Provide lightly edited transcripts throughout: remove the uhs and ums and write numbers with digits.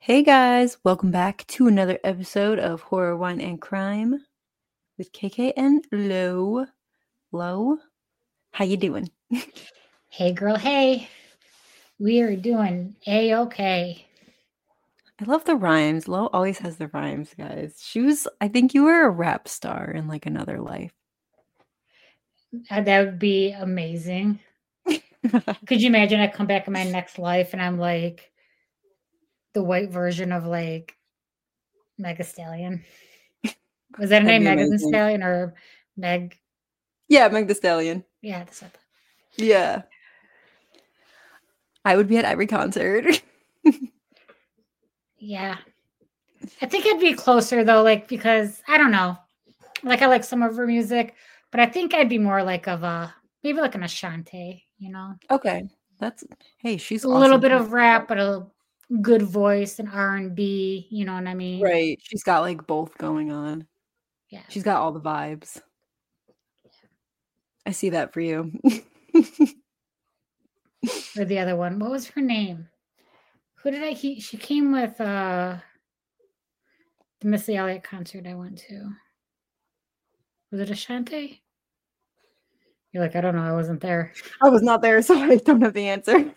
Hey guys, welcome back to another episode of Horror, Wine, and Crime with KK and Lo. Lo, how you doing? Hey girl, hey. We are doing A-okay. I love the rhymes. Lo always has the rhymes, guys. I think you were a rap star in like another life. That would be amazing. Could you imagine I come back in my next life and I'm like the white version of like Mega Stallion? Was that her That'd name, be Megan amazing. Stallion or Meg? Yeah, Meg the Stallion. Yeah, that's what I thought. Yeah. I would be at every concert. Yeah. I think I'd be closer though, like because I don't know. Like I like some of her music, but I think I'd be more like of a maybe like an Ashanti, you know? Okay. Hey, she's A little awesome bit too. of rap, but a good voice and R&B, you know what I mean? Right. She's got like both going on. Yeah. She's got all the vibes. I see that for you. Or the other one. What was her name? Who did she came with the Missy Elliott concert I went to. Was it Ashanti? You're like, I don't know, I wasn't there. I was not there, so I don't have the answer.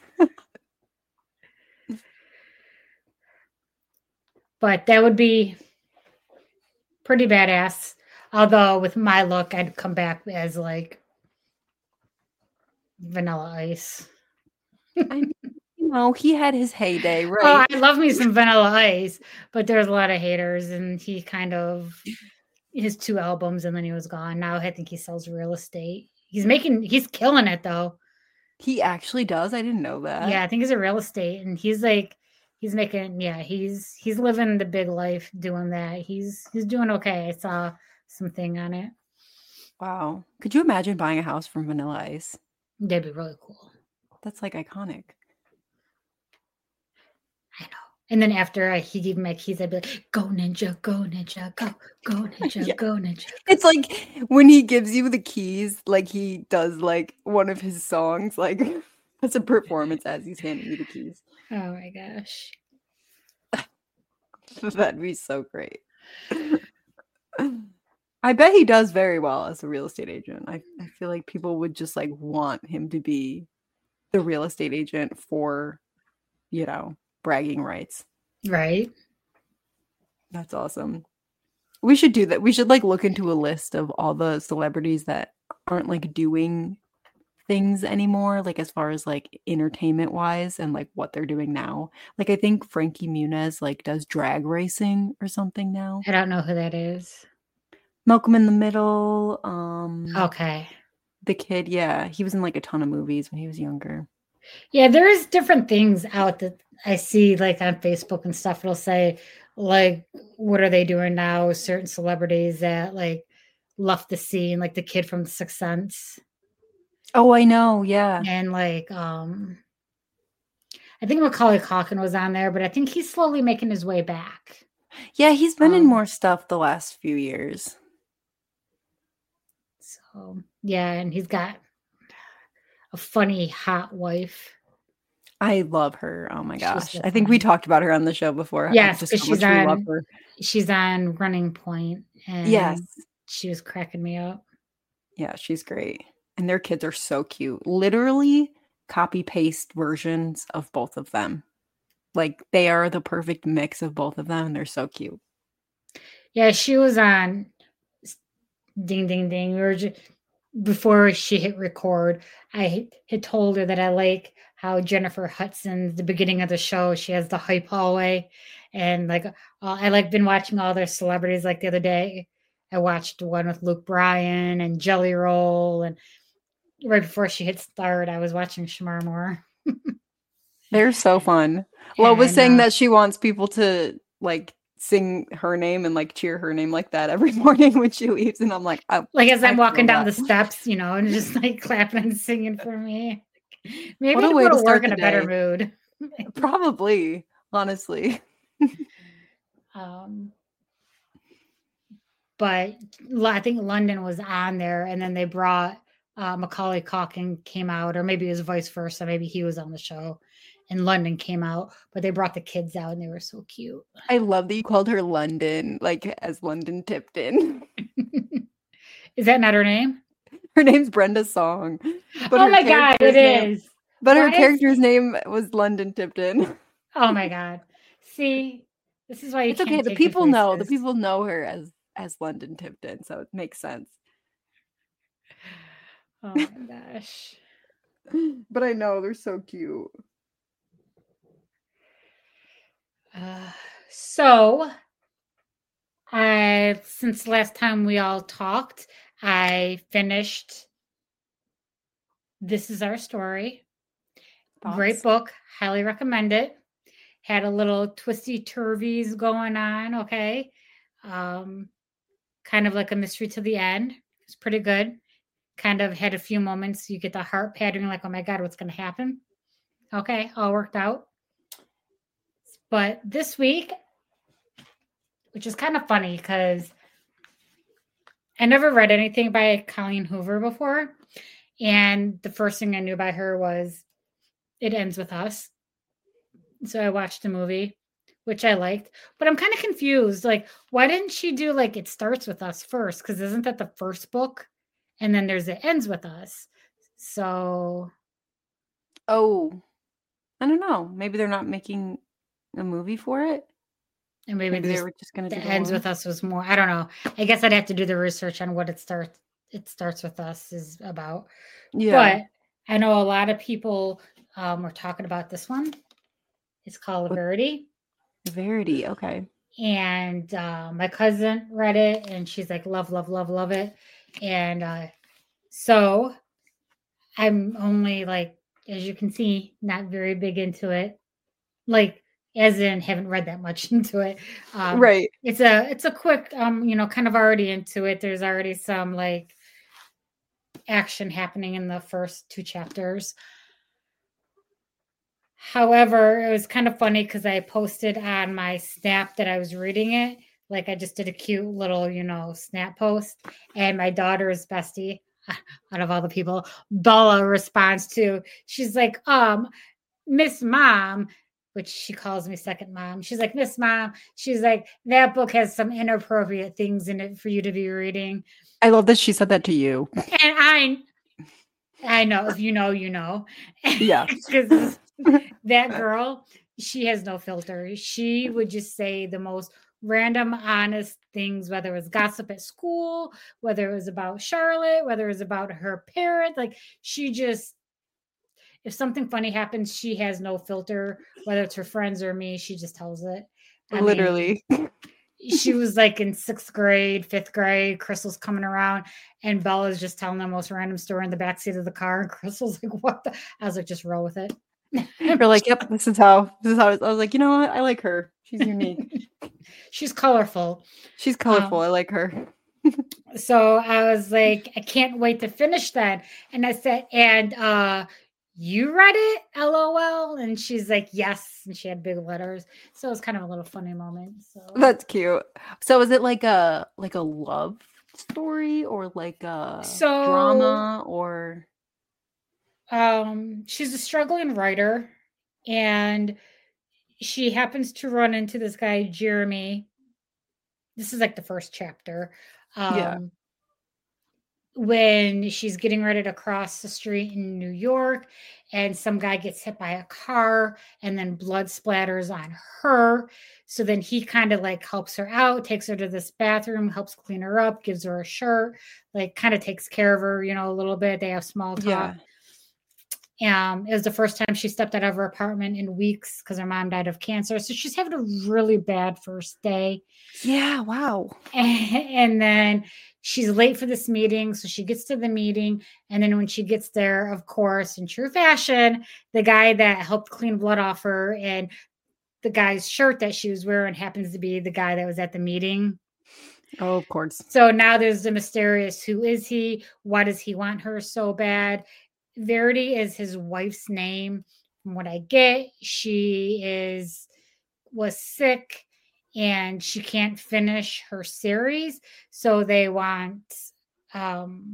But that would be pretty badass. Although with my look, I'd come back as like Vanilla Ice. I mean, he had his heyday, Oh, right? I love me some Vanilla Ice, but there's a lot of haters, and he kind of his 2 albums, and then he was gone. Now I think he sells real estate. He's killing it though. He actually does. I didn't know that. Yeah, I think he's a real estate, and he's making he's living the big life doing that. He's doing okay. I saw something on it. Wow. Could you imagine buying a house from Vanilla Ice? That'd be really cool. That's like iconic. I know. And then after he gave me my keys, I'd be like, "Go ninja, go ninja, go ninja, Yeah. go ninja." It's like when he gives you the keys, like he does like one of his songs, like that's a performance as he's handing you the keys. Oh my gosh. That'd be so great. I bet he does very well as a real estate agent. I feel like people would just like want him to be the real estate agent for, bragging rights. Right? That's awesome. We should do that. We should like look into a list of all the celebrities that aren't like doing things anymore, like as far as like entertainment wise and like what they're doing now. Like I think Frankie Muniz like does drag racing or something now. I don't know who that is. Malcolm in the Middle, Okay. the kid, yeah, he was in like a ton of movies when he was younger. Yeah, there is different things out that I see like on Facebook and stuff. It'll say like, what are they doing now? Certain celebrities that like left the scene, like the kid from Sixth Sense, Oh, I know, yeah. and like I think Macaulay Culkin was on there, but I think he's slowly making his way back. Yeah, he's been in more stuff the last few years. So yeah, and he's got a funny hot wife. I love her. Oh my She's gosh. so I think we funny. talked about her on the show before. Yes, Just because how much we love her. she's on Running Point, Yes. and she was cracking me up. Yeah, she's great. And their kids are so cute. Literally copy paste versions of both of them. Like they are the perfect mix of both of them and they're so cute. Yeah, she was on Ding Ding Ding. Before she hit record, I had told her that I like how Jennifer Hudson's the beginning of the show. She has the hype hallway, and like I like been watching all their celebrities. Like the other day, I watched one with Luke Bryan and Jelly Roll, and right before she hit start, I was watching Shamar Moore. They're so fun. Lo was And saying that she wants people to like sing her name and like cheer her name like that every morning when she leaves. And I'm like, like as I'm walking feel down that. the steps, and just like clapping and singing for me. Maybe What a I'd way go to to work start in the a better day. mood. Probably, honestly. Um, but I think London was on there, and then they brought Macaulay Culkin came out, or maybe it was vice versa. Maybe he was on the show, and London came out, but they brought the kids out and they were so cute. I love that you called her London, like as London Tipton. Is that not her name? Her name's Brenda Song, but Oh her my God, it character's name, is. but her Why is character's name was London Tipton. Oh my God. See, this is why you It's okay. can't The take people know. The advices. people know her as London Tipton, so it makes sense. Oh my gosh. But I know they're so cute. So, since last time we all talked, I finished This Is Our Story. Great Thoughts? book. Highly recommend it. Had a little twisty turvies going on. Okay. Kind of like a mystery to the end. It's pretty good. Kind of had a few moments. You get the heart patterning, like, oh my God, what's going to happen? Okay. All worked out. But this week, which is kind of funny because I never read anything by Colleen Hoover before. And the first thing I knew by her was It Ends With Us. So I watched the movie, which I liked. But I'm kind of confused. Like, why didn't she do like It Starts With Us first? Because isn't that the first book? And then there's It Ends With Us. So. Oh, I don't know. Maybe they're not making a movie for it. And maybe They were just going to The do Ends With Us was more. I don't know. I guess I'd have to do the research on what It Starts With Us is about. Yeah. But I know a lot of people were talking about this one. It's called Verity. Verity. Okay. And my cousin read it and she's like, love, love, love, love it. And so I'm only like, as you can see, not very big into it. Like, as in haven't read that much into it. Right. It's a quick, kind of already into it. There's already some like action happening in the first 2 chapters. However, it was kind of funny because I posted on my Snap that I was reading it. Like I just did a cute little, Snap post. And my daughter's bestie, out of all the people, Bella responds to, she's like, Miss Mom, which she calls me second mom. She's like, Miss Mom, she's like, that book has some inappropriate things in it for you to be reading. I love that she said that to you. And I know, if you know, you know. Yeah. Because that girl, she has no filter. She would just say the most random, honest things, whether it was gossip at school, whether it was about Charlotte, whether it was about her parents. Like she just, if something funny happens, she has no filter, whether it's her friends or me, she just tells it. Literally. She was like in 6th grade, 5th grade. Crystal's coming around, and Bella's just telling the most random story in the backseat of the car. And Crystal's like, "What the?" I was like, "Just roll with it." You're like, "Yep, this is how." I was like, you know what? I like her. She's unique. She's colorful. She's colorful. I like her. So I was like, I can't wait to finish that. And I said, and you read it? LOL. And she's like, yes. And she had big letters. So it was kind of a little funny moment. So That's cute. So is it like a love story or like a drama or she's a struggling writer and she happens to run into this guy, Jeremy. This is like the first chapter. yeah. When she's getting ready to cross the street in New York and some guy gets hit by a car and then blood splatters on her. So then he kind of like helps her out, takes her to this bathroom, helps clean her up, gives her a shirt, like kind of takes care of her, a little bit. They have small talk. It was the first time she stepped out of her apartment in weeks because her mom died of cancer. So she's having a really bad first day. Yeah, wow. And then she's late for this meeting. So she gets to the meeting. And then when she gets there, of course, in true fashion, the guy that helped clean blood off her and the guy's shirt that she was wearing happens to be the guy that was at the meeting. Oh, of course. So now there's the mysterious, who is he? Why does he want her so bad? Verity is his wife's name. From what I get, she was sick and she can't finish her series. So they want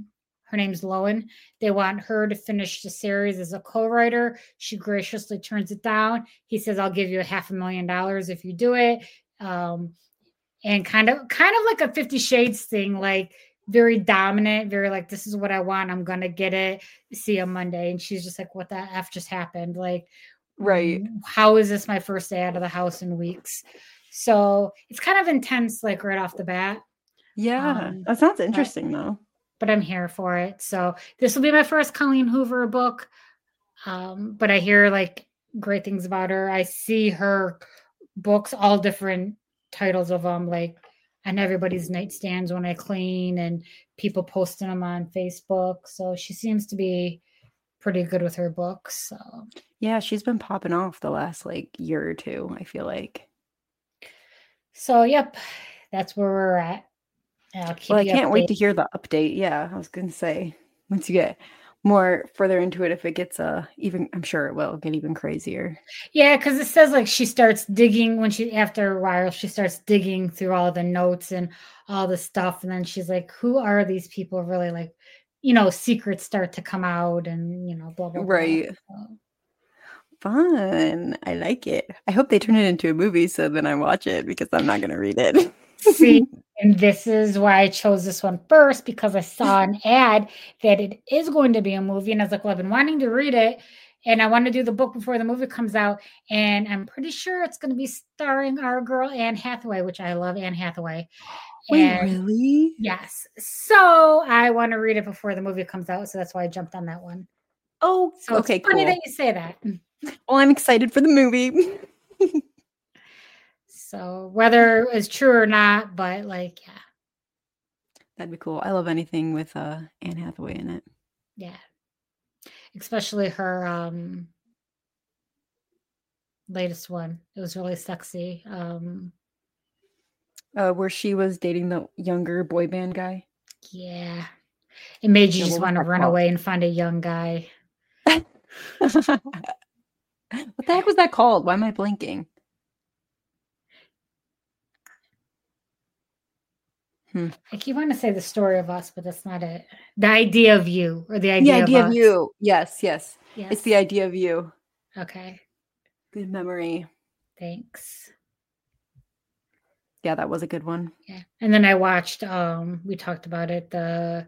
Her name's Lowen. They want her to finish the series as a co-writer. She graciously turns it down. He says, "I'll give you $500,000 if you do it." And kind of like a 50 Shades thing, like very dominant, very like, this is what I want. I'm going to get it. See you Monday. And she's just like, what the F just happened? Like, Right. how is this my first day out of the house in weeks? So it's kind of intense, like right off the bat. Yeah. That sounds interesting though. But I'm here for it. So this will be my first Colleen Hoover book. But I hear like great things about her. I see her books, all different titles of them, like on everybody's nightstands when I clean, and people posting them on Facebook. So she seems to be pretty good with her books. So yeah, she's been popping off the last like year or two, I feel like. So yep, that's where we're at. Well, I can't wait to hear the update. Yeah, I was gonna say once you get more further into it, if it gets even, I'm sure it will get even crazier. Yeah, because it says like she starts digging after a while, she starts digging through all the notes and all the stuff, and then she's like, "Who are these people?" Really, like, secrets start to come out, and blah blah blah. Right. Fun. I like it. I hope they turn it into a movie so then I watch it, because I'm not gonna read it. See, and this is why I chose this one first, because I saw an ad that it is going to be a movie, and I was like, well, I've been wanting to read it, and I want to do the book before the movie comes out, and I'm pretty sure it's going to be starring our girl Anne Hathaway, which I love Anne Hathaway. Wait, really? Yes. So I want to read it before the movie comes out, so that's why I jumped on that one. Oh, so okay, it's funny cool. that you say that. Well, I'm excited for the movie. So whether it's true or not, but like, yeah. That'd be cool. I love anything with Anne Hathaway in it. Yeah. Especially her latest one. It was really sexy. Where she was dating the younger boy band guy. Yeah. It made you just want to run away and find a young guy. What the heck was that called? Why am I blinking? I keep wanting to say The Story of Us, but that's not it. The Idea of You, or The Idea of You. Yes. It's The Idea of You. Okay. Good memory. Thanks. Yeah, that was a good one. Yeah. And then I watched, we talked about it, the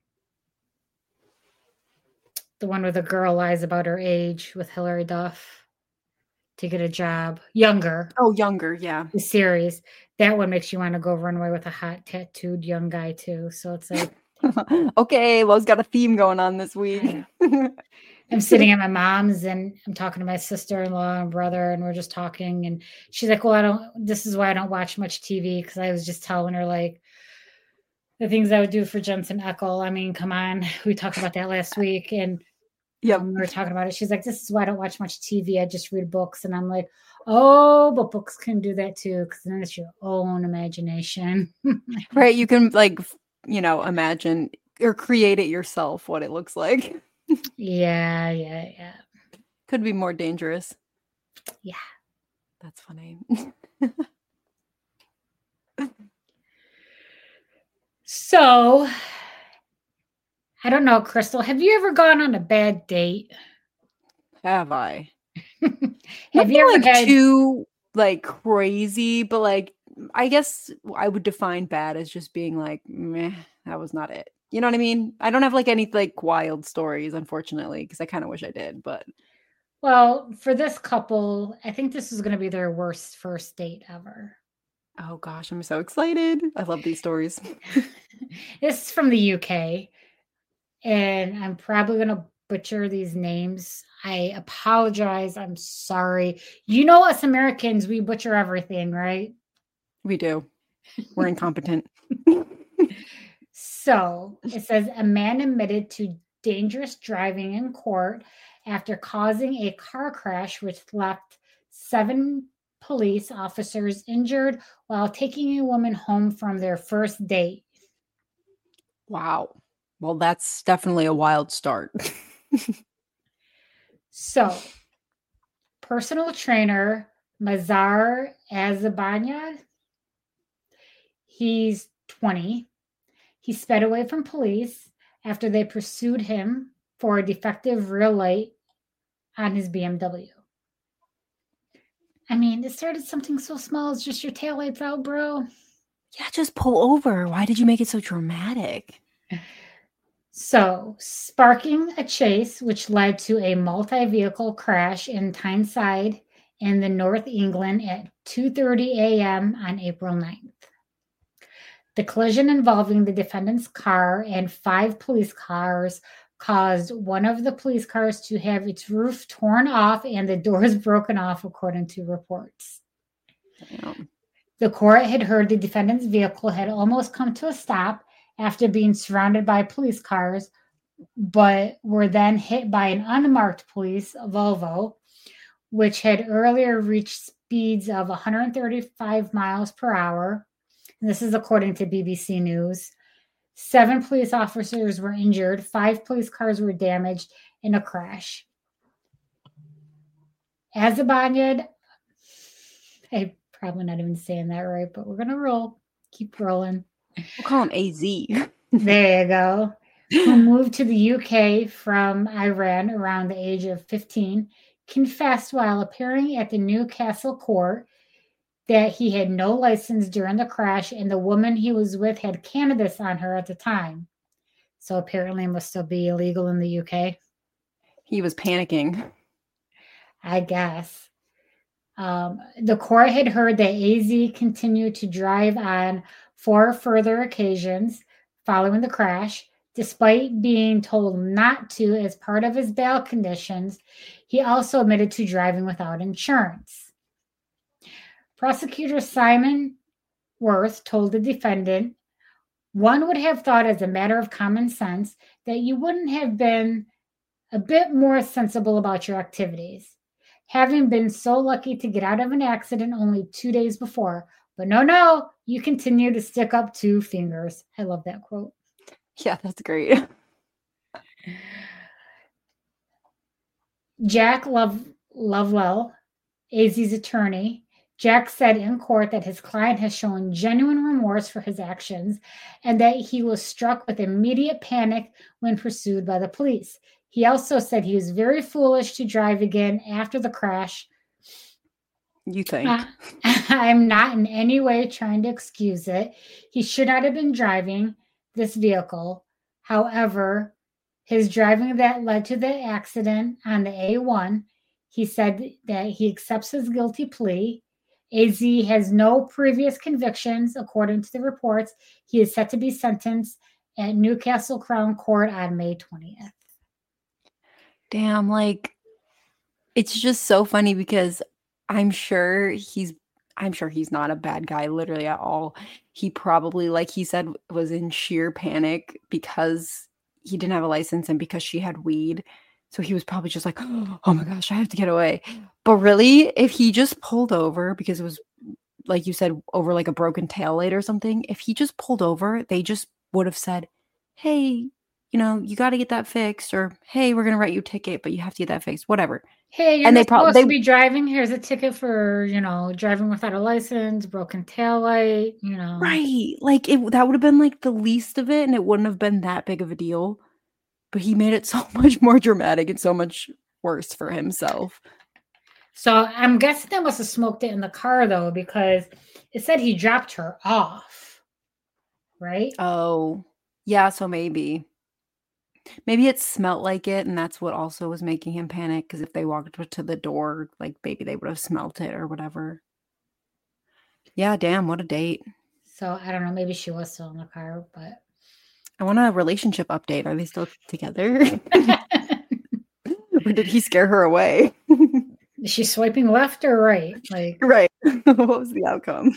one where the girl lies about her age with Hilary Duff to get a job. Younger. Oh, Younger, yeah. The series. That one makes you want to go run away with a hot tattooed young guy too. So it's like, okay, well, it's got a theme going on this week. I'm sitting at my mom's and I'm talking to my sister-in-law and brother, and we're just talking, and she's like, well, this is why I don't watch much TV, because I was just telling her like the things I would do for Jensen Ackles. I mean, come on. We talked about that last week, and we were talking about it. She's like, this is why I don't watch much TV. I just read books. And I'm like, oh, but books can do that too, because then it's your own imagination. Right. You can like, imagine or create it yourself what it looks like. Yeah. Could be more dangerous. Yeah. That's funny. So, I don't know, Crystal, have you ever gone on a bad date? Have I? Have you ever had too like crazy, but like I guess I would define bad as just being like, meh, that was not it. You know what I mean? I don't have like any like wild stories, unfortunately, because I kind of wish I did. But well, for this couple, I think this is going to be their worst first date ever. Oh gosh, I'm so excited. I love these stories. This is from the UK, and I'm probably going to butcher these names. I apologize. I'm sorry. You know, us Americans, we butcher everything, right? We do. We're incompetent. So it says a man admitted to dangerous driving in court after causing a car crash which left 7 police officers injured while taking a woman home from their first date. Wow. Well, that's definitely a wild start. So, personal trainer Mazar Azabanya, he's 20. He sped away from police after they pursued him for a defective rear light on his BMW. I mean, it started something so small as just your taillights out, bro. Yeah, just pull over. Why did you make it so dramatic? So, sparking a chase, which led to a multi-vehicle crash in Tyneside in the North England at 2:30 a.m. on April 9th. The collision involving the defendant's car and 5 police cars caused one of the police cars to have its roof torn off and the doors broken off, according to reports. Damn. The court had heard the defendant's vehicle had almost come to a stop after being surrounded by police cars, but were then hit by an unmarked police Volvo, which had earlier reached speeds of 135 miles per hour. And this is according to BBC News. 7 police officers were injured. 5 police cars were damaged in a crash. Azabanyad, I'm probably not even saying that right, but we're going to roll. Keep rolling. We'll call him AZ. There you go. Who moved to the UK from Iran around the age of 15, confessed while appearing at the Newcastle court that he had no license during the crash and the woman he was with had cannabis on her at the time. So apparently it must still be illegal in the UK. He was panicking. I guess. The court had heard that AZ continued to drive on 4 further occasions following the crash. Despite being told not to as part of his bail conditions, he also admitted to driving without insurance. Prosecutor Simon Worth told the defendant, "One would have thought as a matter of common sense that you wouldn't have been a bit more sensible about your activities, having been so lucky to get out of an accident only 2 days before. But no, you continue to stick up 2 fingers." I love that quote. Yeah, that's great. Jack Lovewell, AZ's attorney, Jack said in court that his client has shown genuine remorse for his actions and that he was struck with immediate panic when pursued by the police. He also said he was very foolish to drive again after the crash. You think? I'm not in any way trying to excuse it. He should not have been driving this vehicle. However, his driving that led to the accident on the A1, he said that he accepts his guilty plea. AZ has no previous convictions, according to the reports. He is set to be sentenced at Newcastle Crown Court on May 20th. Damn, like, it's just so funny because I'm sure he's not a bad guy literally at all. He probably, like he said, was in sheer panic because he didn't have a license and because she had weed. So he was probably just like, oh my gosh, I have to get away. But really, if he just pulled over because it was, like you said, over like a broken taillight or something, if he just pulled over, they just would have said, hey, you got to get that fixed, or hey, we're going to write you a ticket, but you have to get that fixed, whatever. Hey, you're not supposed to be driving. Here's a ticket for, driving without a license, broken taillight, Right. Like that would have been like the least of it and it wouldn't have been that big of a deal. But he made it so much more dramatic and so much worse for himself. So I'm guessing they must have smoked it in the car, though, because it said he dropped her off, right? Oh, yeah, so maybe it smelled like it, and that's what also was making him panic, because if they walked to the door, like, maybe they would have smelt it or whatever. Yeah, damn, what a date. So, I don't know, maybe she was still in the car, but... I want a relationship update. Are they still together? Or did he scare her away? Is she swiping left or right? Right. What was the outcome?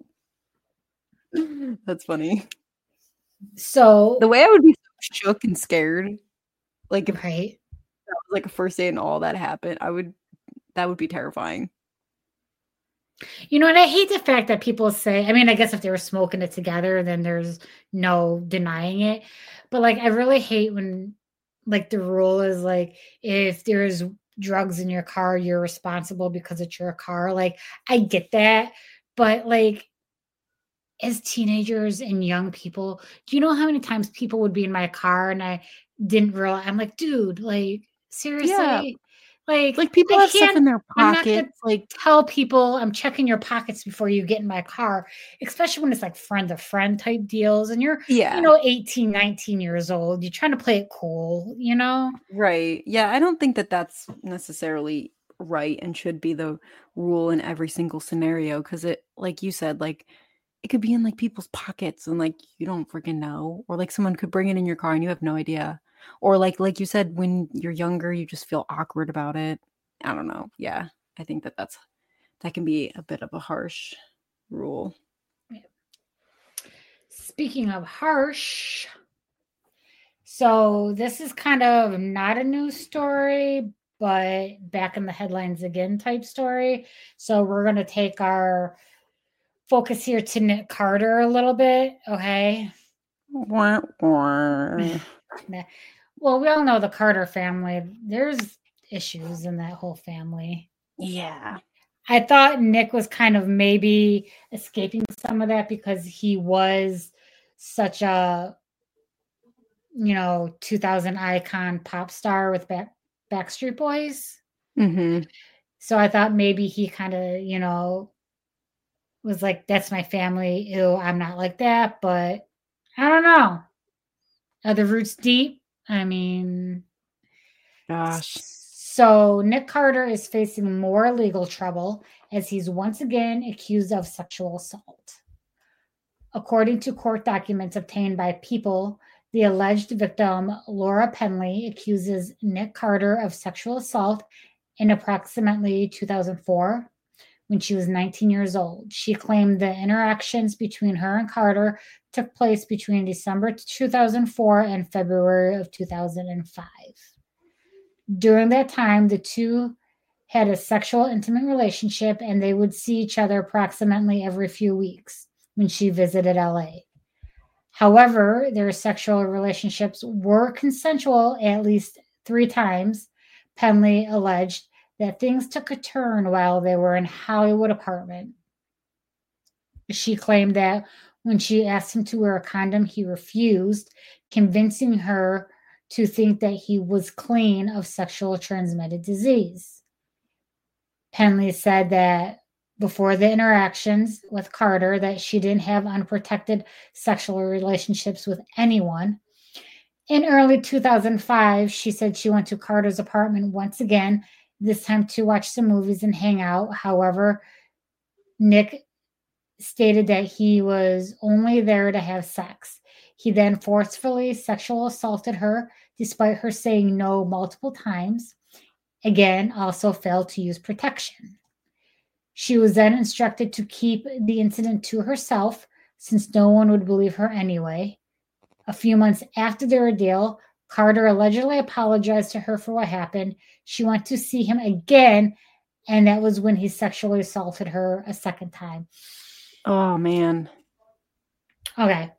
That's funny. So the way I would be so shook and scared, like if right. that was like a first date and all that happened, that would be terrifying. And I hate the fact that people say, I mean, I guess if they were smoking it together, then there's no denying it. But I really hate when the rule is if there's drugs in your car, you're responsible because it's your car. I get that. But as teenagers and young people, do you know how many times people would be in my car and I didn't realize? I'm like, dude, like, Yeah. seriously? Like, Like, people I have stuff can't, in their I'm not going pockets, to like tell people I'm checking your pockets before you get in my car, especially when it's like friend to friend type deals and you're, yeah, 18, 19 years old. You're trying to play it cool, right. Yeah, I don't think that that's necessarily right and should be the rule in every single scenario because it like you said, like, it could be in, like, people's pockets and, like, you don't freaking know, or, like, someone could bring it in your car and you have no idea. Or, like you said, when you're younger, you just feel awkward about it. I don't know. Yeah, I think that that can be a bit of a harsh rule. Speaking of harsh, so this is kind of not a news story, but back in the headlines again type story. So we're going to take our focus here to Nick Carter a little bit. Okay. Wah, wah. Well, we all know the Carter family. There's issues in that whole family. Yeah. I thought Nick was kind of maybe escaping some of that because he was such a 2000 icon pop star with Backstreet Boys. Mhm. So I thought maybe he kind of, was like, that's my family. Ew, I'm not like that. But I don't know. Are the roots deep? I mean, Gosh. so Nick Carter is facing more legal trouble as he's once again accused of sexual assault. According to court documents obtained by People, the alleged victim, Laura Penley, accuses Nick Carter of sexual assault in approximately 2004 when she was 19 years old. She claimed the interactions between her and Carter took place between December 2004 and February of 2005. During that time, the two had a sexual intimate relationship and they would see each other approximately every few weeks when she visited LA. However, their sexual relationships were consensual at least 3 times. Penley alleged that things took a turn while they were in Hollywood apartment. She claimed that when she asked him to wear a condom, he refused, convincing her to think that he was clean of sexual transmitted disease. Penley said that before the interactions with Carter that she didn't have unprotected sexual relationships with anyone. In early 2005, she said she went to Carter's apartment once again, this time to watch some movies and hang out. However, Nick stated that he was only there to have sex. He then forcefully sexual assaulted her, despite her saying no multiple times. Again, also failed to use protection. She was then instructed to keep the incident to herself, since no one would believe her anyway. A few months after the ordeal, Carter allegedly apologized to her for what happened. She went to see him again, and that was when he sexually assaulted her a second time. Oh man. Okay.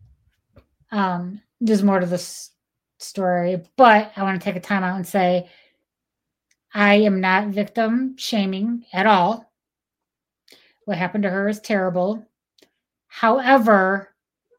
There's more to this story, but I want to take a time out and say I am not victim shaming at all. What happened to her is terrible. However,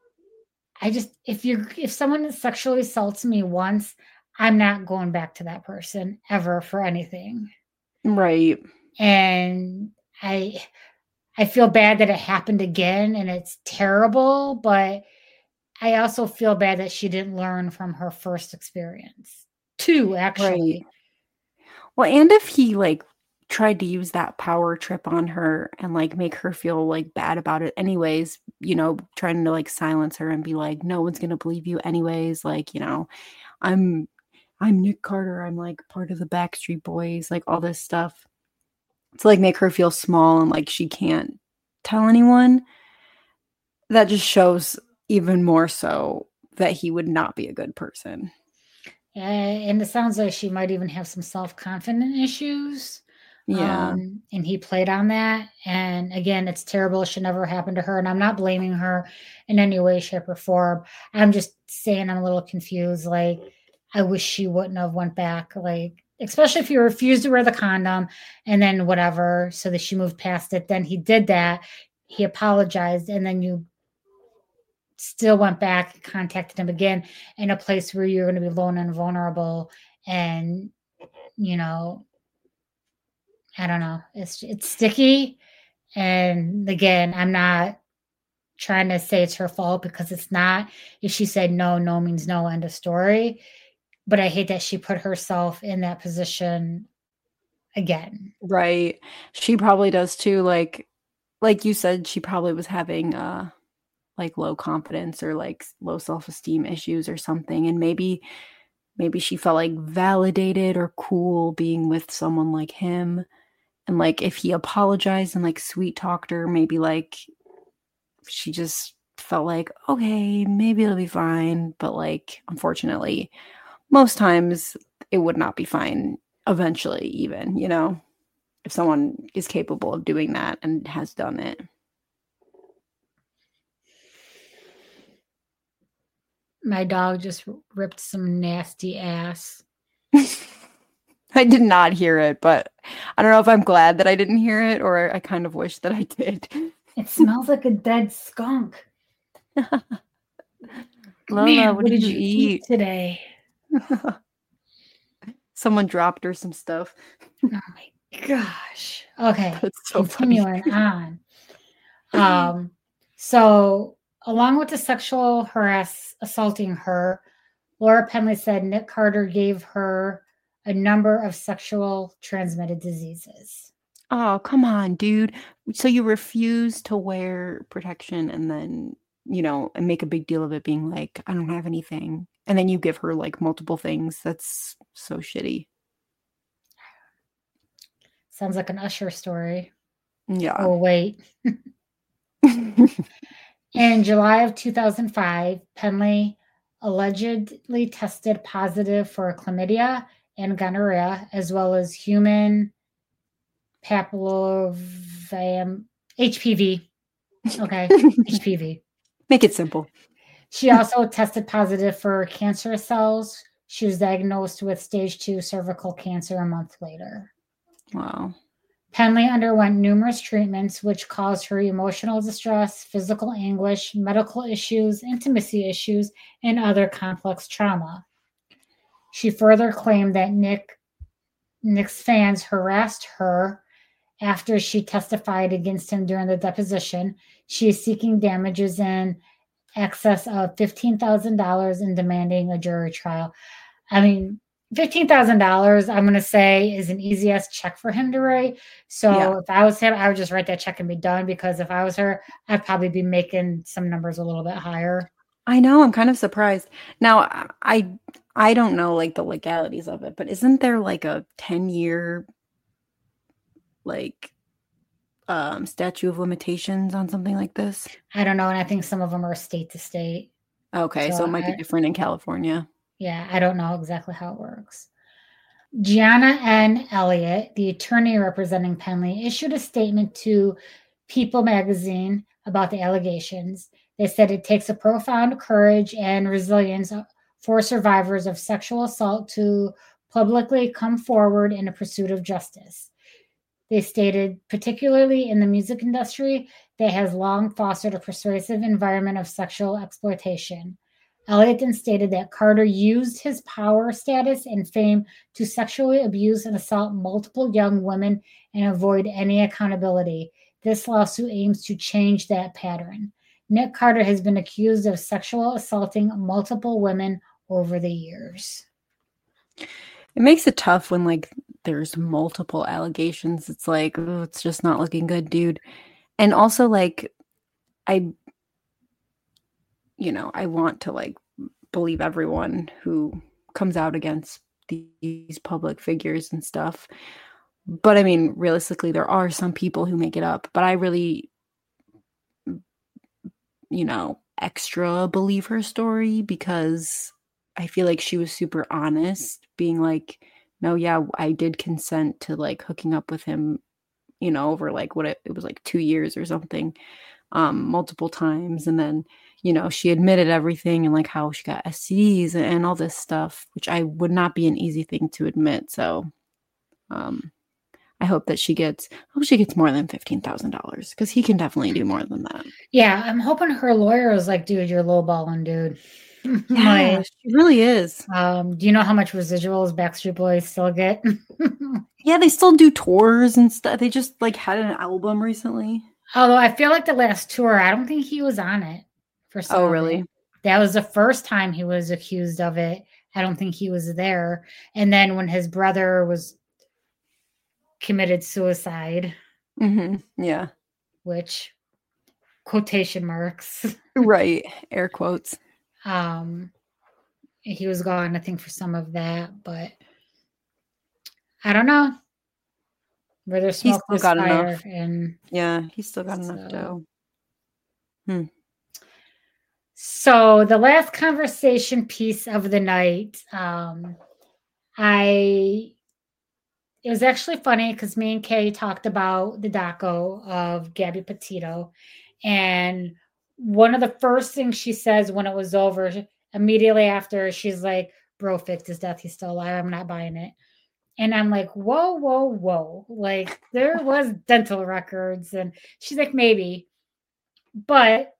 if someone sexually assaults me once, I'm not going back to that person ever for anything. Right. And I feel bad that it happened again and it's terrible, but I also feel bad that she didn't learn from her first experience. 2, actually. Right. Well, and if he like tried to use that power trip on her and like make her feel like bad about it anyways, trying to like silence her and be like, no one's gonna believe you anyways, like, I'm Nick Carter, I'm like part of the Backstreet Boys, like all this stuff to like make her feel small and like she can't tell anyone. That just shows even more so that he would not be a good person. And it sounds like she might even have some self-confidence issues. Yeah. And he played on that. And again, it's terrible. It should never happen to her. And I'm not blaming her in any way, shape, or form. I'm just saying I'm a little confused. Like, I wish she wouldn't have went back. Like, especially if you refused to wear the condom and then whatever, so that she moved past it. Then he did that. He apologized. And then you still went back and contacted him again in a place where you're going to be alone and vulnerable. And, you know, I don't know. It's sticky. And again, I'm not trying to say it's her fault because it's not. If she said no, no means no, end of story. But I hate that she put herself in that position again. Right. She probably does too. Like you said, she probably was having like low confidence or like low self-esteem issues or something. And maybe she felt like validated or cool being with someone like him. And like if he apologized and like sweet talked her, maybe like she just felt like, okay, maybe it'll be fine. But like, unfortunately, most times it would not be fine eventually, even, you know, if someone is capable of doing that and has done it. My dog just ripped some nasty ass. I did not hear it, but I don't know if I'm glad that I didn't hear it or I kind of wish that I did. It smells like a dead skunk. Lola, Man, what did you eat today? Someone dropped her some stuff. Oh my gosh. Okay. That's so Continuing funny. on. So along with the sexual assaulting her, Laura Penley said Nick Carter gave her a number of sexual transmitted diseases. Oh, come on, dude. So you refuse to wear protection and then, you know, and make a big deal of it being like, I don't have anything. And then you give her like multiple things. That's so shitty. Sounds like an Usher story. Yeah. Oh, wait. In July of 2005, Penley allegedly tested positive for chlamydia and gonorrhea, as well as human papillomavirus, HPV. Okay, HPV. Make it simple. She also tested positive for cancerous cells. She was diagnosed with stage 2 cervical cancer a month later. Wow. Penley underwent numerous treatments, which caused her emotional distress, physical anguish, medical issues, intimacy issues, and other complex trauma. She further claimed that Nick's fans harassed her after she testified against him during the deposition. She is seeking damages in excess of $15,000 and demanding a jury trial. I mean, $15,000, I'm going to say, is an easy ass check for him to write. So If I was him, I would just write that check and be done, because if I was her, I'd probably be making some numbers a little bit higher. I know. I'm kind of surprised. Now, I don't know like the legalities of it, but isn't there like a 10-year like statute of limitations on something like this? I don't know. And I think some of them are state to state. Okay. So it might be different in California. Yeah, I don't know exactly how it works. Gianna N. Elliott, the attorney representing Penley, issued a statement to People magazine about the allegations. They said it takes a profound courage and resilience for survivors of sexual assault to publicly come forward in a pursuit of justice. They stated, particularly in the music industry, that has long fostered a persuasive environment of sexual exploitation. Elliott then stated that Carter used his power, status, and fame to sexually abuse and assault multiple young women and avoid any accountability. This lawsuit aims to change that pattern. Nick Carter has been accused of sexual assaulting multiple women over the years. It makes it tough when like there's multiple allegations. It's like, oh, it's just not looking good, dude. And also like I want to like believe everyone who comes out against these public figures and stuff. But I mean, realistically, there are some people who make it up, but I really, extra believe her story because I feel like she was super honest, being like, no, yeah, I did consent to like hooking up with him, over like what it was like 2 years or something, multiple times. And then, she admitted everything and like how she got STDs and all this stuff, which I would not be an easy thing to admit. So, I hope that she gets more than $15,000 because he can definitely do more than that. Yeah, I'm hoping her lawyer is like, dude, you're lowballing, dude. Yeah, Like, she really is. do you know how much residuals Backstreet Boys still get? Yeah, they still do tours and stuff. They just like had an album recently. Although I feel like the last tour, I don't think he was on it for some Oh, of really? it. That was the first time he was accused of it. I don't think he was there. And then when his brother was committed suicide, Yeah. which quotation marks, Right. Air quotes. he was gone, I think, for some of that, but I don't know. Where there's He's smoke, still there's got fire, enough. and Yeah, he's still got enough dough. So the last conversation piece of the night, it was actually funny because me and Kay talked about the doco of Gabby Petito, and one of the first things she says when it was over, immediately after, she's like, "Bro faked his death. He's still alive. I'm not buying it." And I'm like, "Whoa, whoa, whoa!" Like there was dental records, and she's like, "Maybe," but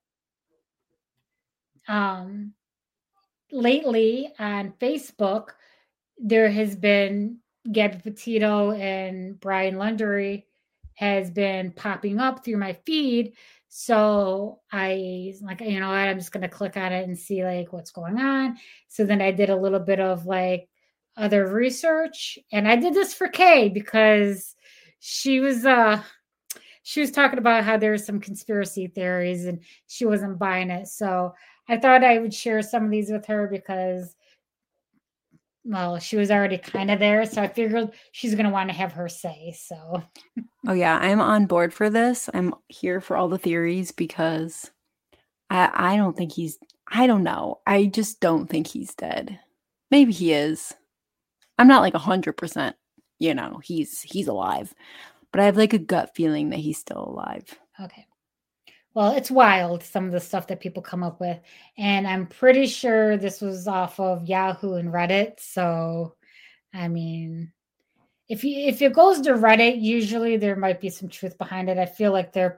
lately on Facebook, there has been Gabby Petito and Brian Lundery has been popping up through my feed. So I like, you know what, I'm just gonna click on it and see like what's going on. So then I did a little bit of like other research, and I did this for Kay because she was talking about how there's some conspiracy theories and she wasn't buying it. So I thought I would share some of these with her because, well, she was already kind of there. So I figured she's going to want to have her say. So, Oh, yeah, I'm on board for this. I'm here for all the theories because I don't think I don't know. I just don't think he's dead. Maybe he is. I'm not like 100%, he's alive. But I have like a gut feeling that he's still alive. okay. Well, it's wild, some of the stuff that people come up with. And I'm pretty sure this was off of Yahoo and Reddit. So, I mean, if it goes to Reddit, usually there might be some truth behind it. I feel like they're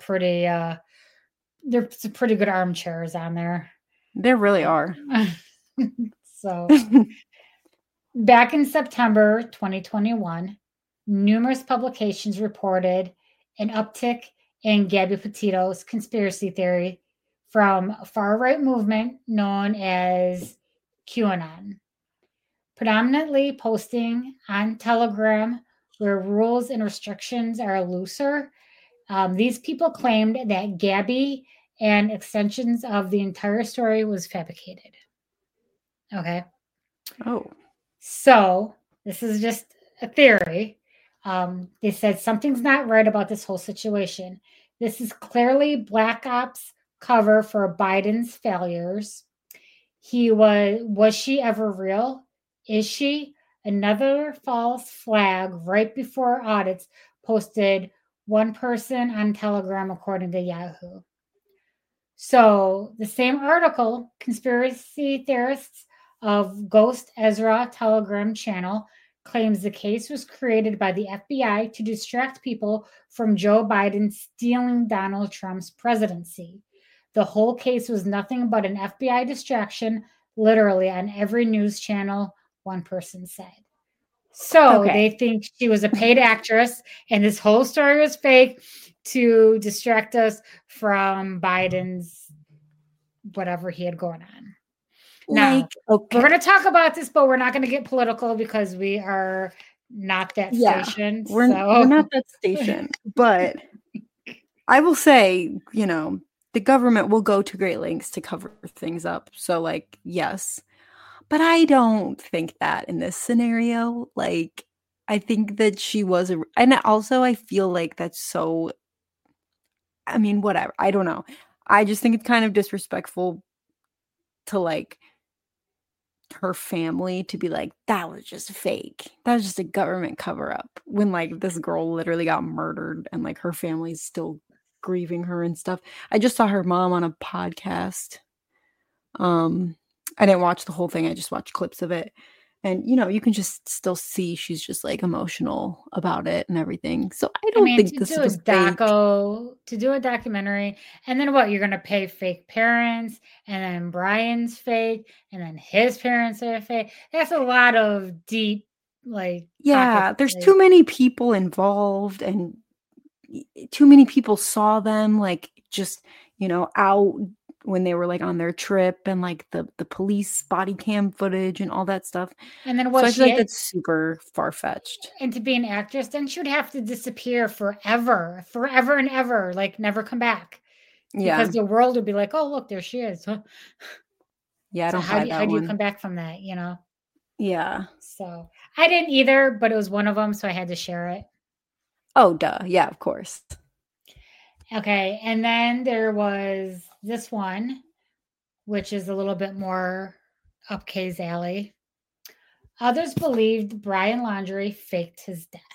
some pretty good armchairs on there. There really are. So, back in September 2021, numerous publications reported an uptick in Gabby Petito's conspiracy theory from a far-right movement known as QAnon, predominantly posting on Telegram where rules and restrictions are looser. These people claimed that Gabby and extensions of the entire story was fabricated. Okay. Oh. So this is just a theory. They said something's not right about this whole situation. This is clearly Black Ops cover for Biden's failures. Was she ever real? Is she? Another false flag right before audits posted one person on Telegram, according to Yahoo. So the same article, conspiracy theorists of Ghost Ezra Telegram channel, claims the case was created by the FBI to distract people from Joe Biden stealing Donald Trump's presidency. The whole case was nothing but an FBI distraction, literally on every news channel, one person said. So They think she was a paid actress and this whole story was fake to distract us from Biden's whatever he had going on. Now, we're going to talk about this, but we're not going to get political because we are not that station. We're not that station. But I will say, the government will go to great lengths to cover things up. So, like, yes. But I don't think that in this scenario. Like, I think that she was and also I feel like that's so, I mean, whatever. I don't know. I just think it's kind of disrespectful to like her family to be like, that was just fake. That was just a government cover up when like this girl literally got murdered and like her family's still grieving her and stuff. I just saw her mom on a podcast. I didn't watch the whole thing. I just watched clips of it. And, you can just still see she's just like emotional about it and everything. So I I don't mean, think to this do a was fake. documentary, and then what? You're gonna pay fake parents, and then Brian's fake, and then his parents are fake. That's a lot of deep, like pockets. Yeah, there's Like, too many people involved and too many people saw them like just, out when they were like on their trip and like the police body cam footage and all that stuff. and then So what I feel she like had, that's super far-fetched. and to be an actress, then she would have to disappear forever and ever, like never come back, because Yeah. the world would be like, oh look, there she is. Huh? Yeah, I So don't buy how that do you one. come back from that? Yeah. So I didn't either, but it was one of them, so I had to share it. Oh, duh. Yeah, of course. Okay, and then there was this one, which is a little bit more up Kay's alley. Others believed Brian Laundrie faked his death.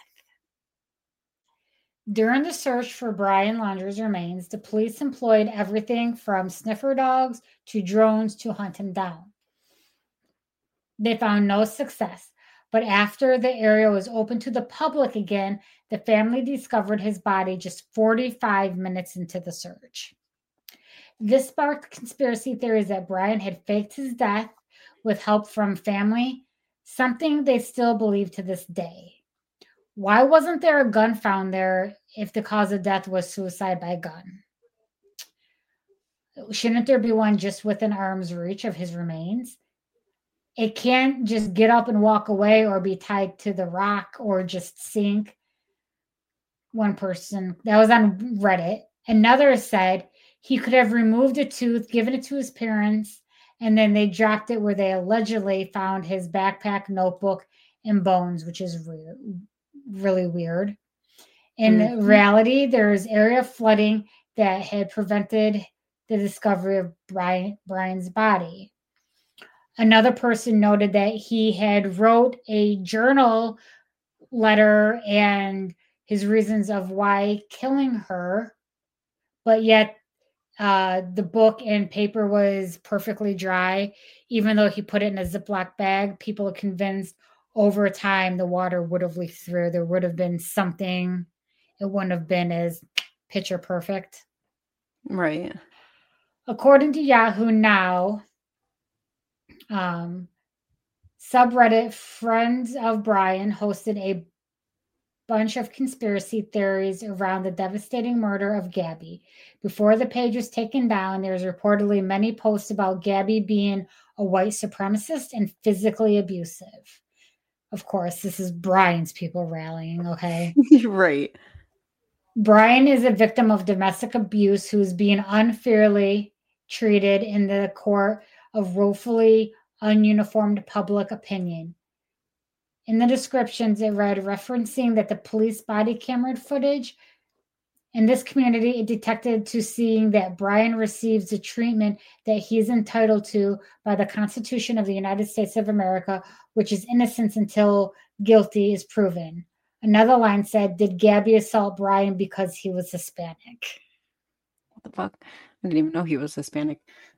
During the search for Brian Laundrie's remains, the police employed everything from sniffer dogs to drones to hunt him down. They found no success, but after the area was open to the public again, the family discovered his body just 45 minutes into the search. This sparked conspiracy theories that Brian had faked his death with help from family, something they still believe to this day. Why wasn't there a gun found there if the cause of death was suicide by gun? Shouldn't there be one just within arm's reach of his remains? It can't just get up and walk away or be tied to the rock or just sink. One person that was on Reddit. Another said he could have removed a tooth, given it to his parents, and then they dropped it where they allegedly found his backpack, notebook, and bones, which is really weird. In reality, there's area flooding that had prevented the discovery of Brian's body. Another person noted that he had wrote a journal letter and his reasons of why killing her, but yet the book and paper was perfectly dry. Even though he put it in a Ziploc bag, people are convinced over time the water would have leaked through. There would have been something. It wouldn't have been as picture perfect. Right. According to Yahoo Now, subreddit Friends of Brian hosted a bunch of conspiracy theories around the devastating murder of Gabby. Before the page was taken down, there's reportedly many posts about Gabby being a white supremacist and physically abusive. Of course, this is Brian's people rallying, okay? Right. Brian is a victim of domestic abuse who's being unfairly treated in the court of woefully ununiformed public opinion. In the descriptions, it read, referencing that the police body camera footage in this community, it detected to seeing that Brian receives the treatment that he is entitled to by the Constitution of the United States of America, which is innocence until guilty is proven. Another line said, did Gabby assault Brian because he was Hispanic? What the fuck? I didn't even know he was Hispanic.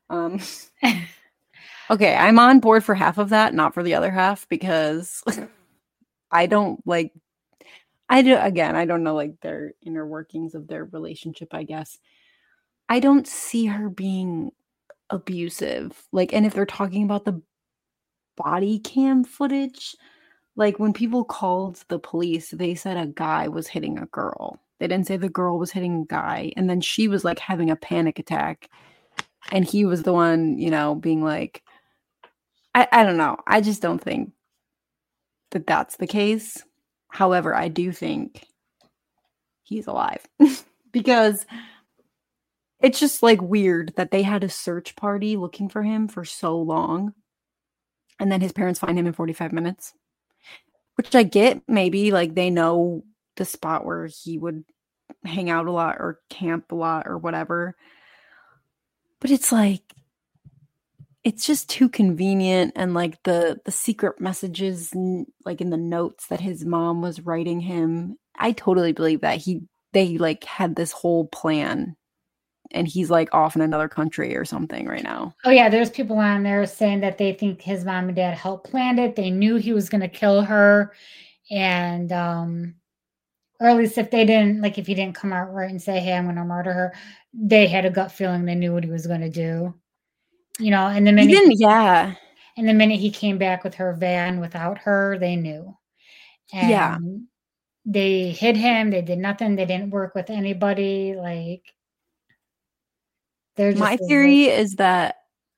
Okay, I'm on board for half of that, not for the other half, because I don't like, I don't know like their inner workings of their relationship, I guess. I don't see her being abusive. Like, and if they're talking about the body cam footage, like when people called the police, they said a guy was hitting a girl. They didn't say the girl was hitting a guy. And then she was like having a panic attack. And he was the one, being like, I don't know. I just don't think that that's the case. However, I do think he's alive because it's just like weird that they had a search party looking for him for so long. And then his parents find him in 45 minutes, which I get. Maybe like they know the spot where he would hang out a lot or camp a lot or whatever. But it's like, it's just too convenient. And like the secret messages, like in the notes that his mom was writing him, I totally believe that they like had this whole plan and he's like off in another country or something right now. Oh yeah, there's people on there saying that they think his mom and dad helped plan it. They knew he was going to kill her, and or at least if they didn't, like if he didn't come out right and say, "Hey, I'm going to murder her," they had a gut feeling they knew what he was going to do. And the minute and the minute he came back with her van without her, they knew. And they hid him. They did nothing. They didn't work with anybody. Like, they're just. My theory is that,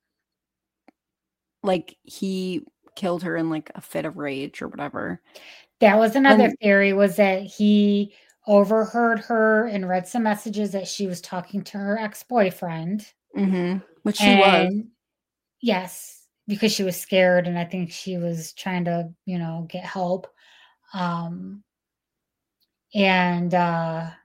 like, he killed her in like a fit of rage or whatever. That was another theory, was that he overheard her and read some messages that she was talking to her ex-boyfriend. Which she was. Yes, because she was scared, and I think she was trying to, get help. And that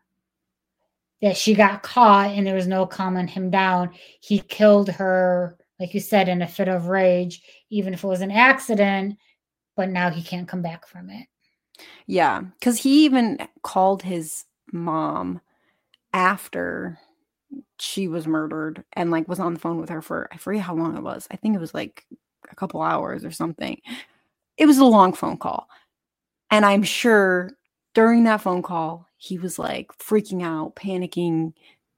she got caught and there was no calming him down. He killed her, like you said, in a fit of rage, even if it was an accident, but now he can't come back from it. Yeah, because he even called his mom after she was murdered and like was on the phone with her for, I forget how long it was. I think it was like a couple hours or something. It was a long phone call. And I'm sure during that phone call, he was like freaking out, panicking,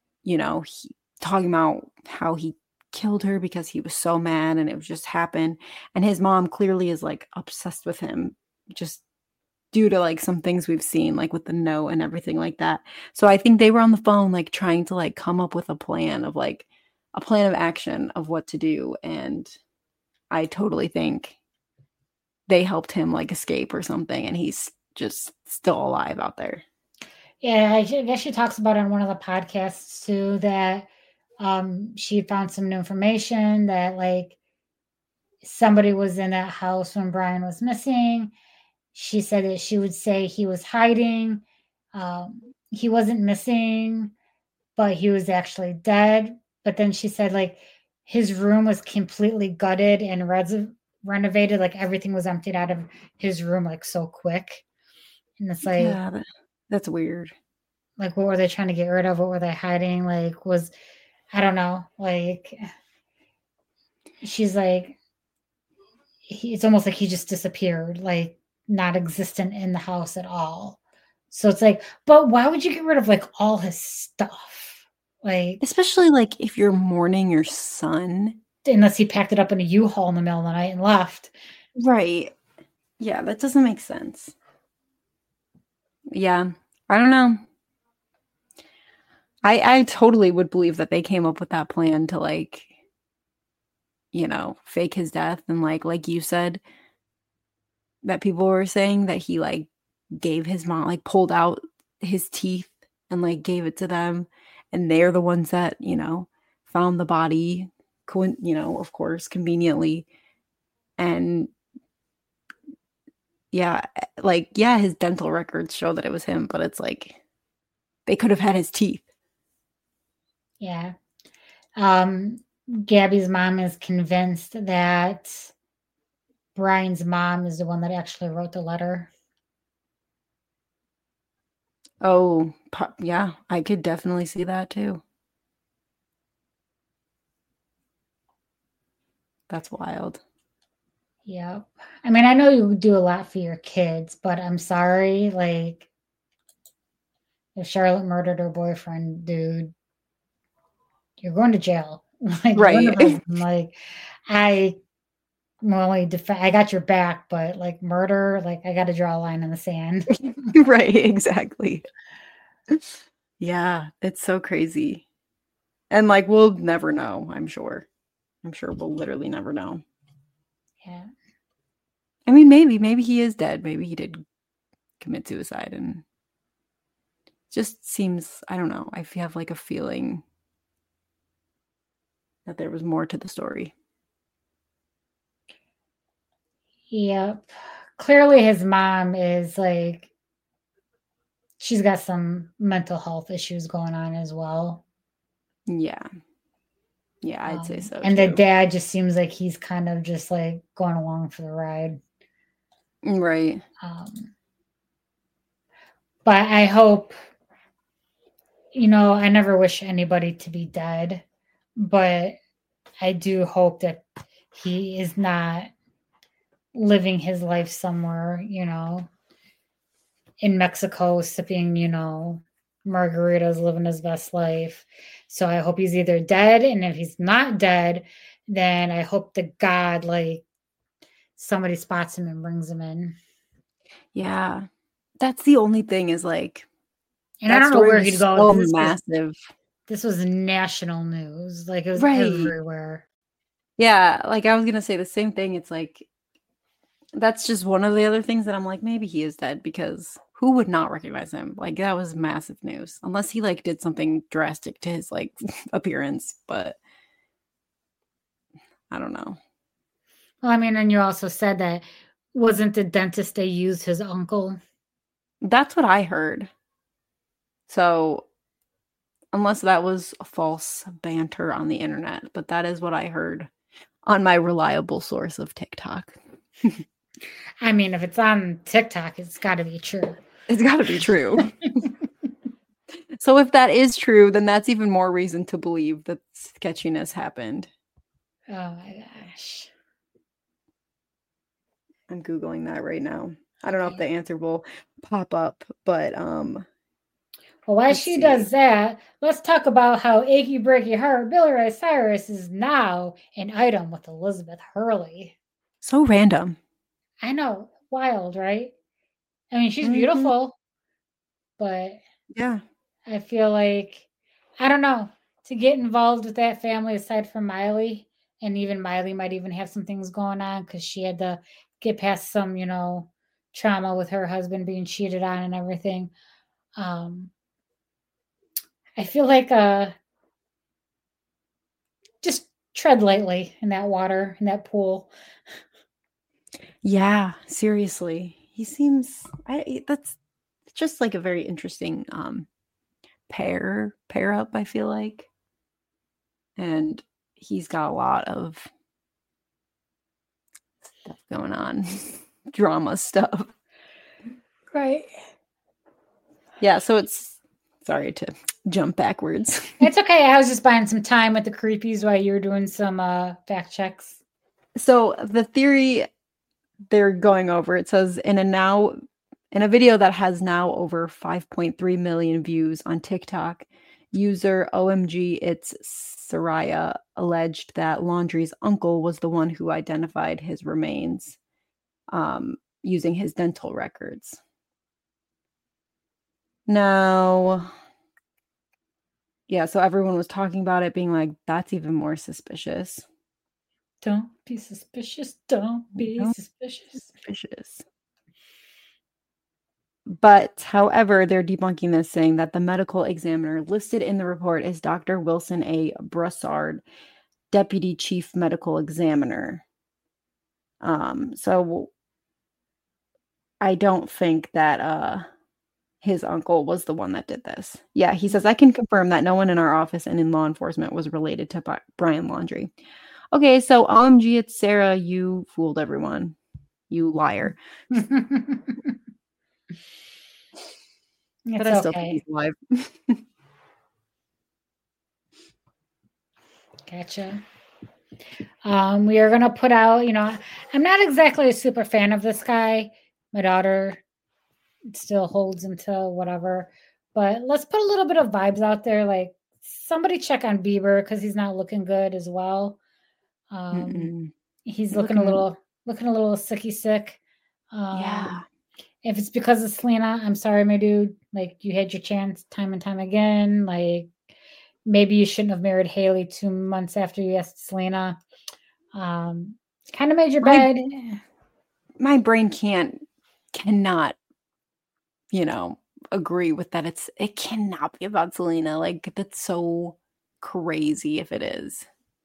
talking about how he killed her because he was so mad and it was just happened. And his mom clearly is like obsessed with him, just due to like some things we've seen, like with the note and everything like that. So I think they were on the phone, like trying to like come up with a plan of action of what to do. And I totally think they helped him like escape or something. And he's just still alive out there. Yeah, I guess she talks about it on one of the podcasts too, that she found some new information that like somebody was in that house when Brian was missing. She said that she would say he was hiding. He wasn't missing, but he was actually dead. But then she said like his room was completely gutted and renovated. Like everything was emptied out of his room like so quick. And it's like, yeah, that's weird. Like, what were they trying to get rid of? What were they hiding? Like, I don't know. Like, she's like, it's almost like he just disappeared, like not existent in the house at all. So it's like, but why would you get rid of like all his stuff? Like, especially like if you're mourning your son. Unless he packed it up in a U-Haul in the middle of the night and left. Right. Yeah, that doesn't make sense. Yeah, I don't know. I totally would believe that they came up with that plan to like, fake his death. And like you said, that people were saying that he like gave his mom, like pulled out his teeth and like gave it to them. And they're the ones that, found the body, of course, conveniently. And yeah, his dental records show that it was him, but it's like they could have had his teeth. Yeah. Gabby's mom is convinced that Brian's mom is the one that actually wrote the letter. Oh, yeah, I could definitely see that too. That's wild. Yep. I mean, I know you do a lot for your kids, but I'm sorry, like, if Charlotte murdered her boyfriend, dude, you're going to jail. Like, right. Like, I got your back, but like murder, like I got to draw a line in the sand. Right, exactly. Yeah, it's so crazy. And like we'll never know, I'm sure. I'm sure we'll literally never know. Yeah. I mean, maybe he is dead. Maybe he did commit suicide and just seems, I don't know. I have like a feeling that there was more to the story. Yep. Clearly his mom is like, she's got some mental health issues going on as well. Yeah. Yeah, I'd say so. And too. the dad just seems like he's kind of just like going along for the ride. Right. But I hope I never wish anybody to be dead, but I do hope that he is not living his life somewhere, in Mexico, sipping, margaritas, living his best life. So I hope he's either dead, and if he's not dead, then I hope to God, like, somebody spots him and brings him in. Yeah. That's the only thing is like And I that don't know story where was he'd go. so massive. This was national news. Like, it was Right. everywhere. Yeah, like I was gonna say the same thing. It's like that's just one of the other things that I'm like, maybe he is dead because who would not recognize him? Like that was massive news. Unless he like did something drastic to his like appearance, but I don't know. Well, I mean, and you also said that wasn't the dentist they used his uncle? That's what I heard. So unless that was a false banter on the internet, but that is what I heard on my reliable source of TikTok. I mean, if it's on TikTok, it's got to be true. It's got to be true. So if that is true, then that's even more reason to believe that sketchiness happened. Oh my gosh. I'm Googling that right now. I don't know if the answer will pop up, but well, while she does that, let's talk about how Achy Breaky Heart Billy Ray Cyrus is now an item with Elizabeth Hurley. So random. I know. Wild, right? I mean, she's beautiful, but yeah, I feel like, I don't know, to get involved with that family aside from Miley, and even Miley might even have some things going on because she had to get past some, trauma with her husband being cheated on and everything. I feel like just tread lightly in that water, in that pool. Yeah, seriously. He seems that's just like a very interesting pair up, I feel like. And he's got a lot of stuff going on. Drama stuff. Right. Yeah, so it's sorry to jump backwards. It's okay. I was just buying some time with the creepies while you were doing some fact checks. So the theory they're going over, it says in a video that has now over 5.3 million views on TikTok, user OMG It's Soraya alleged that Laundrie's uncle was the one who identified his remains using his dental records. Now, yeah, so everyone was talking about it, being like, that's even more suspicious. Don't be suspicious. Don't be suspicious. But, however, they're debunking this, saying that the medical examiner listed in the report is Dr. Wilson A. Broussard, Deputy Chief Medical Examiner. So I don't think that his uncle was the one that did this. Yeah, he says, I can confirm that no one in our office and in law enforcement was related to Brian Laundrie. Okay, so OMG, it's Sarah. You fooled everyone. You liar. But I still think he's alive. Gotcha. We are going to put out, I'm not exactly a super fan of this guy. My daughter still holds him to whatever. But let's put a little bit of vibes out there. Like, somebody check on Bieber because he's not looking good as well. He's looking a little sicky sick. Yeah. If it's because of Selena, I'm sorry, my dude. Like, you had your chance time and time again. Like, maybe you shouldn't have married Haley 2 months after you asked Selena. Kind of made your bed. My brain cannot, agree with that. It cannot be about Selena. Like, that's so crazy if it is.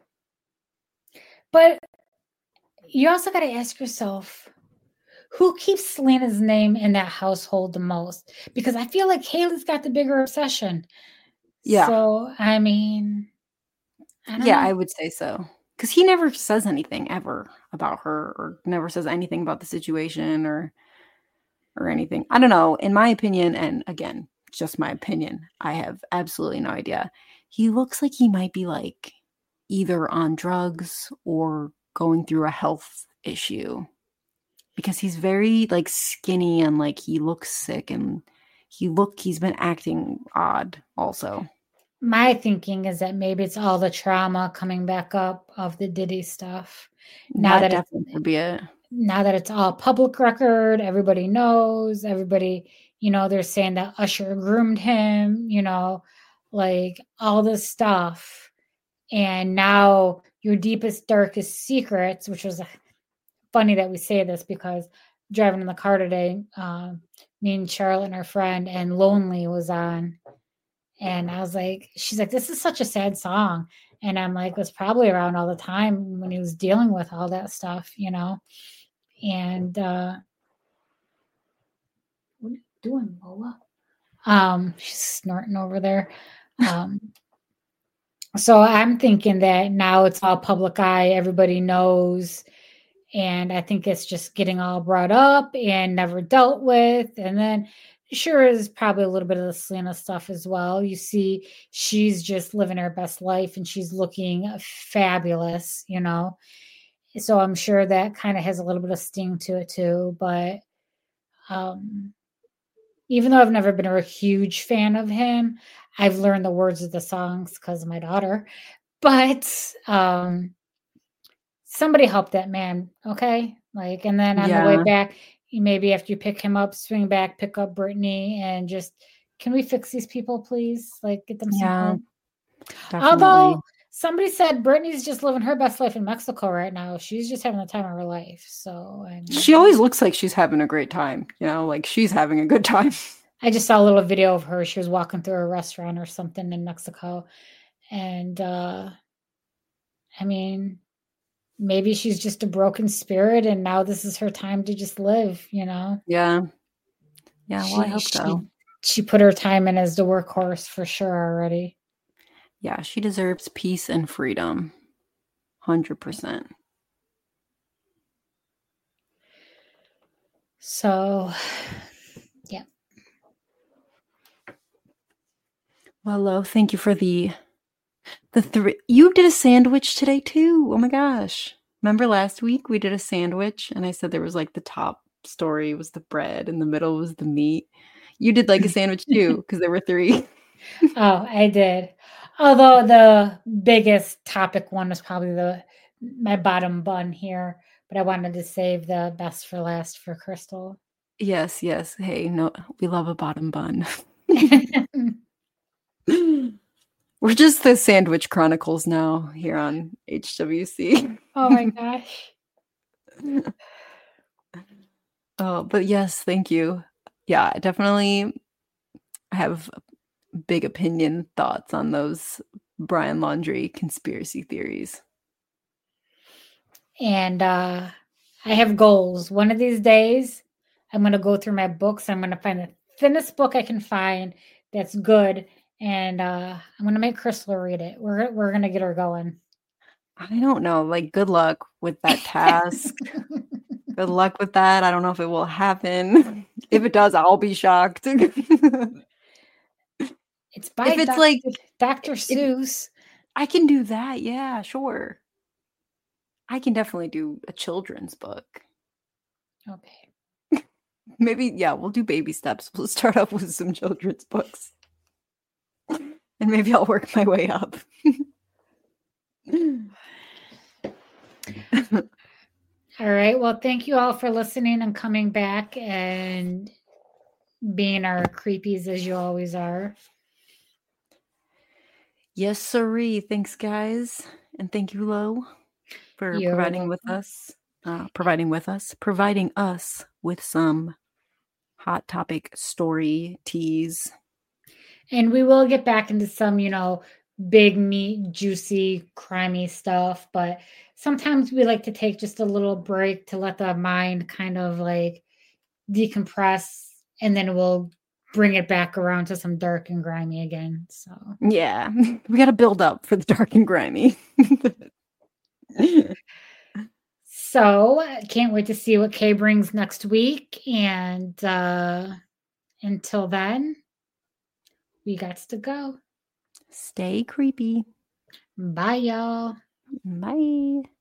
But you also got to ask yourself, who keeps Selena's name in that household the most? Because I feel like Haley's got the bigger obsession. Yeah. So, I mean, I don't know. I would say so. Because he never says anything ever about her or never says anything about the situation or anything. I don't know. In my opinion, and again, just my opinion. I have absolutely no idea. He looks like he might be like either on drugs or going through a health issue because he's very like skinny and like he looks sick and he's been acting odd also. My thinking is that maybe it's all the trauma coming back up of the Diddy stuff. Now That that it's definitely could be it. now that it's all public record, everybody knows, everybody, they're saying that Usher groomed him, like all this stuff. And now your deepest, darkest secrets, which was funny that we say this because driving in the car today, me and Charlotte and our friend and Lonely was on. And I was like, she's like, this is such a sad song. And I'm like, it was probably around all the time when he was dealing with all that stuff, And what are you doing, Lola? She's snorting over there. So I'm thinking that now it's all public eye, everybody knows. And I think it's just getting all brought up and never dealt with. And then sure is probably a little bit of the Selena stuff as well. You see, she's just living her best life and she's looking fabulous, So I'm sure that kind of has a little bit of sting to it too. But even though I've never been a huge fan of him, I've learned the words of the songs because of my daughter. But somebody help that man, okay? Like, and then on the way back, maybe after you pick him up, swing back, pick up Brittany, and just, can we fix these people, please? Like, get them some help. Although somebody said Brittany's just living her best life in Mexico right now. She's just having the time of her life. So she always looks like she's having a great time, like she's having a good time. I just saw a little video of her. She was walking through a restaurant or something in Mexico. And I mean, maybe she's just a broken spirit and now this is her time to just live, Yeah. Yeah, well, I hope so. She put her time in as the workhorse for sure already. Yeah, she deserves peace and freedom. 100%. So, yeah. Well, Lo, thank you for the three. You did a sandwich today too. Oh my gosh. Remember last week we did a sandwich and I said there was like the top story was the bread and the middle was the meat. You did like a sandwich too because there were 3. Oh, I did. Although the biggest topic one was probably my bottom bun here, but I wanted to save the best for last for Crystal. Yes. Hey, no, we love a bottom bun. We're just the Sandwich Chronicles now here on HWC. Oh my gosh. Oh, but yes, thank you. Yeah, definitely have big opinion thoughts on those Brian Laundrie conspiracy theories. And I have goals. One of these days, I'm going to go through my books. I'm going to find the thinnest book I can find that's good. And I'm going to make Crystal read it. We're going to get her going. I don't know. Like, good luck with that task. Good luck with that. I don't know if it will happen. If it does, I'll be shocked. It's by Dr. Seuss. I can do that. Yeah, sure. I can definitely do a children's book. Okay. Maybe, yeah, we'll do baby steps. We'll start off with some children's books. And maybe I'll work my way up. All right. Well, thank you all for listening and coming back and being our creepies as you always are. Yes, sirree. Thanks, guys. And thank you, Lo, for providing us with some hot topic story teas. And we will get back into some, big meat, juicy, crimey stuff. But sometimes we like to take just a little break to let the mind kind of like decompress. And then we'll bring it back around to some dark and grimy again. So yeah, we got to build up for the dark and grimy. So can't wait to see what Kay brings next week. And until then, we got to go. Stay creepy. Bye, y'all. Bye.